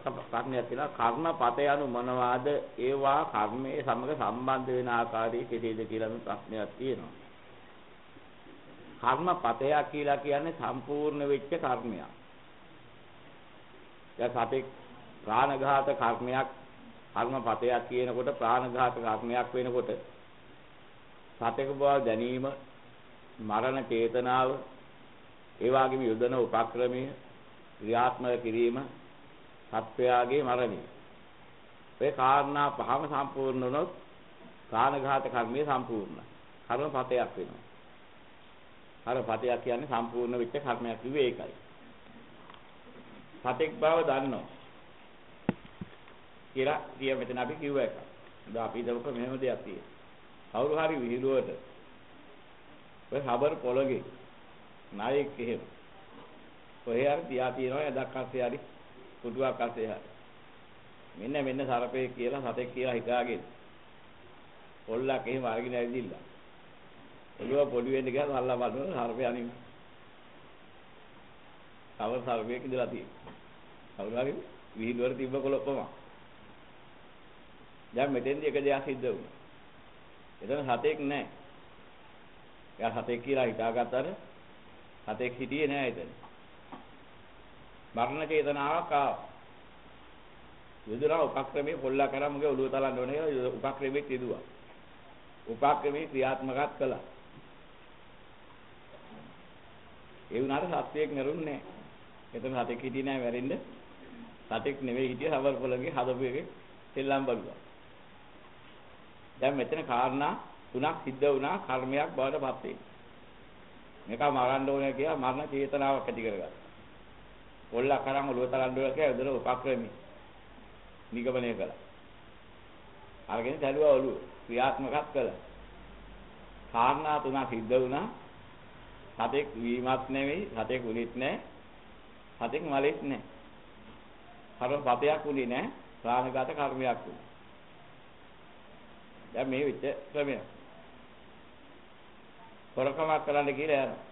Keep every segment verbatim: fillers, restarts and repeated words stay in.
කර්මයක් තියෙනවා. කර්මපතය anu මොනවාද? ඒවා කර්මයේ සමග සම්බන්ධ වෙන ආකාරය කෙටේද කියලා මේ ප්‍රශ්නයක් තියෙනවා. කර්මපතය කියලා කියන්නේ සම්පූර්ණ වෙච්ච කර්මයක්. දැන් සතෙක් ප්‍රාණඝාත කර්මයක් කර්මපතයක් කියනකොට ප්‍රාණඝාත කර්මයක් වෙනකොට සතෙක් බව දැනීම, මරණ චේතනාව, ඒ වගේම යොදන උපක්‍රමය ක්‍රියාත්මක කිරීම, සත්වයාගේ මරණය. ඒ කාරණා පහම සම්පූර්ණ වුණොත් ප්‍රාණඝාත කර්මය සම්පූර්ණයි. කර්මපතයක් වෙනවා. කර්මපතයක් කියන්නේ සම්පූර්ණ වෙච්ච කර්මයක් කිව්වේ ඒකයි. සතෙක් බව දන්නවා කියලා කිය මෙතන අපි කිව්ව එක. දැන් අපි දවක මෙහෙම දෙයක් තියෙනවා. කවුරු හරි විහිළුවට ඔය හබර් පොළගේ නායක එහෙම ඔය හරි තියා තියනවා යදක් අස්සේ හරි කුඩුවක් අස්සේ හරි මෙන්න මෙන්න සරපේ කියලා සතෙක් කියලා හිතාගෙන පොල්ලක් එහෙම අරගෙන ඇවිදින්න ඔළුව පොඩි වෙන්න ගියාම අල්ලා බලනවා සරපේ අනින්න කවර සරපේක ඉඳලා තියෙන්නේ කවුරු හරි විහිළුවට තිබ්බ කොලොප්පම දැන් මෙතෙන්දී එක දෙයක් සිද්ධ වුණා. එතන සතෙක් නැහැ. එයා සතෙක් කියලා හිතාගත්තට සතෙක් හිටියේ නැහැ එතන. මරණ චේතනාවක් ආවා. යොදුනා උපක්‍රමයේ පොල්ලා කරා මගේ ඔළුව තලන්න ඕනේ කියලා උපක්‍රමයේ තියදුවා. උපක්‍රමයේ ක්‍රියාත්මකත් කළා. ඒ වුණාට සත්‍යයක් නරුන්නේ නැහැ. එතන සතෙක් හිටියේ නැහැ වැරෙන්න. සතෙක් නෙවෙයි හිටියේ හවල් පොළගේ හදපු එකේ සෙල්ලම් බලුවා. දැන් මෙතන කාරණා තුනක් සිද්ධ වුණා කර්මයක් බවට පත් වෙන්නේ. මේක මරන්න ඕනේ කියලා මරණ චේතනාවක් ඇති කරගත්තා. පොල්ලා කරන් ඔළුව තරන්න ඕනේ කියලා යොදන උපක්‍රමී නිගමනය කළා. අරගෙන දැලුවා ඔළුව ක්‍රියාත්මකත් කළා. කාරණා තුනක් සිද්ධ වුණා. සතෙක් වීමත් නෙවෙයි, සතෙක් උලිත් නැහැ. සතෙක් මලෙත් නැහැ. කර්ම පතයක් උනේ නැහැ. ප්‍රාණඝාත කර්මයක් උනේ. දැන් මේ විච ක්‍රමය. හොරකමක් කරන්න කියලා යනවා.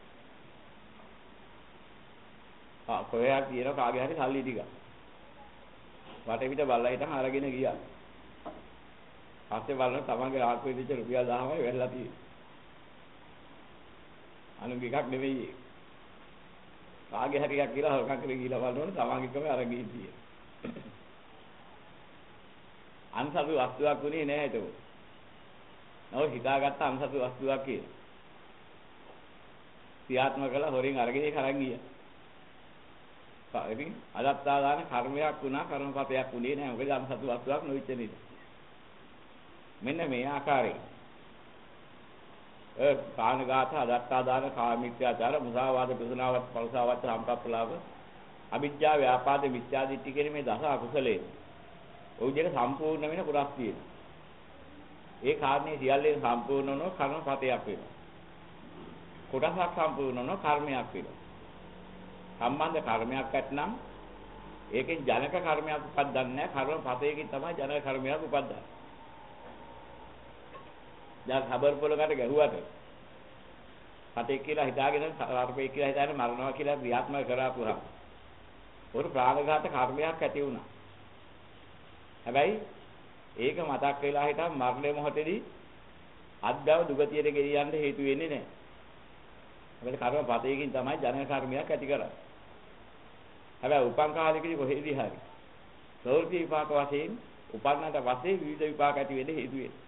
ආ කොහෙයක් කියන කාගේ හරි සල්ලි ටික. වටේ පිට බල්ලා හිටන් අරගෙන ගියා. පස්සේ බලන තමන්ගේ ආත්මෙ දිච්ච රුපියල් දහමයි වැල්ලා තියෙන්නේ. අනුගේ එකක් නෙවෙයි. කාගේ හරි එකක් කියලා හොරකම් කරේ ගිහලා බලනොත් තමන්ගේ කම අරගෙන ඉන්නේ. අන්සතු වස්තුවක් උනේ නැහැ ඒක. නෝ හිතාගත්ත අන්සතු වස්තුවක් කියලා. ක්‍රියාත්මක කළා හොරින් අරගෙන ඒක අරන් ගියා. ඉතින් අදත්තාදාන කර්මයක් වුණා කර්මපතයක් උනේ නැහැ. මොකද අන්සතු වස්තුවක් නොවිච්ච නිසා. මෙන්න මේ ආකාරයෙන්. ඒ කාණඝාත අදත්තාදාන කාමීත්‍යාචාර මුසාවාද ප්‍රසනාවත් පරසාවත් සම්පප්පලාව අවිජ්ජා ව්‍යාපාද මිත්‍යාදිට්ඨිය කියන මේ දස අකුසලයේ ඔය විදිහට සම්පූර්ණ වෙන කොටස් තියෙනවා. ඒ කාරණේ සියල්ලෙන් සම්පූර්ණ වුණොත් කර්මපතයක් වෙනවා. කොටසක් සම්පූර්ණ වුණොත් කර්මයක් වෙනවා. සම්බන්ධ කර්මයක් ඇත්නම් ඒකෙන් ජනක කර්මයක් උපදින්නේ නැහැ. කර්මපතයකින් තමයි ජනක කර්මයක් උපදින්නේ. දැන් හබර් පොලකට ගැහුවට සතෙක් කියලා හිතාගෙන සර්පෙක් කියලා හිතාගෙන මරනවා කියලා ක්‍රියාත්මක කරාපුවා. උරු ප්‍රාණඝාත කර්මයක් ඇති වුණා. හැබැයි ඒක මතක් වෙලා හිටන් මරණය මොහොතේදී අද්දව දුගතියට ගෙනියන්න හේතු වෙන්නේ නැහැ. හැබැයි කර්මපතයකින් තමයි ජනක කර්මයක් ඇති කරන්නේ. හැබැයි උපන් කාලෙකදී කොහෙදී හරි ප්‍රවෘත්ති විපාක වශයෙන් උපන්නට පස්සේ විවිධ විපාක ඇති වෙන්න හේතු වෙනවා.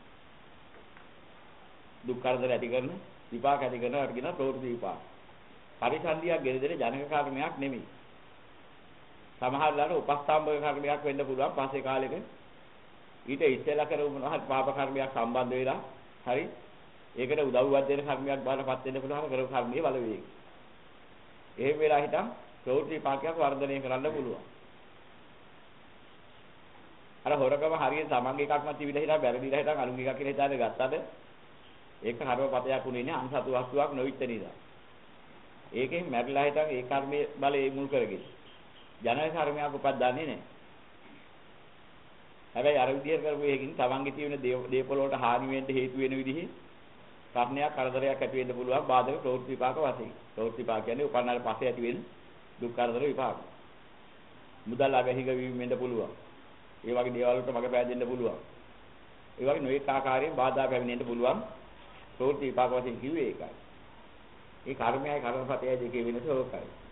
දුක් කරදර ඇති කරන විපාක ඇති කරනවට කියන ප්‍රවෘත්ති විපාක. පරිසන්දියක් ගෙන දෙන ජනක කර්මයක් නෙමෙයි. සමහර ලාට උපස්ථාම්භක කර්මයක් වෙන්න පුළුවන් පස්සේ කාලෙක ඊට ඉස්සෙල්ලා කරපු මොනවා හරි පාප කර්මයක් සම්බන්ධ වෙලා හරි ඒකට උදව්වක් දෙන කර්මයක් බාරපත් වෙන්න පුළුවන් කරපු කර්මයේ බලවේගය. එහෙම වෙලා හිටන් ප්‍රවෘත්ති විපාකයක් වර්ධනය කරන්න පුළුවන්. අර හොරකම හරියට තමන්ගේ එකක්ම තිබිලා හිටන් බැරදිලා හිටන් අනුන්ගේ එකක් කියලා හිතාගෙන ගත්තද ඒක කර්මපතයක් උනේ නෑ අන්සතු වස්තුවක් නොවිච්ච නිසා. ඒකෙන් මැරිලා හිටන් ඒ කර්මයේ බලය මුල් කරගෙන ජනක කර්මයක් උපදින්නේ නැහැ. හැබැයි අර විදියට කරපු එකකින් තමන්ගේ තියෙන දේපොළ වලට හානි වෙන්න හේතු වෙන විදිහේ කර්ණයක් කරදරයක් ඇති වෙන්න පුළුවන් බාධක ප්‍රවෘත්ති විපාක වශයෙන්. ප්‍රවෘත්ති විපාක කියන්නේ උපන්නාට පස්සේ ඇති වෙන දුක් කරදර විපාක. මුදල් අගහිග වීම වෙන්න පුළුවන්. ඒ වගේ දේවල් වලට මග පෑදෙන්න පුළුවන්. ඒ වගේ නොඑක ආකාරයෙන් බාධා පැමිණෙන්න පුළුවන්. ප්‍රවෘත්ති විපාක වශයෙන් කිව්වේ ඒකයි. ඒ කර්මයයි කර්මපතයයි දෙකේ වෙනස ඕකයි.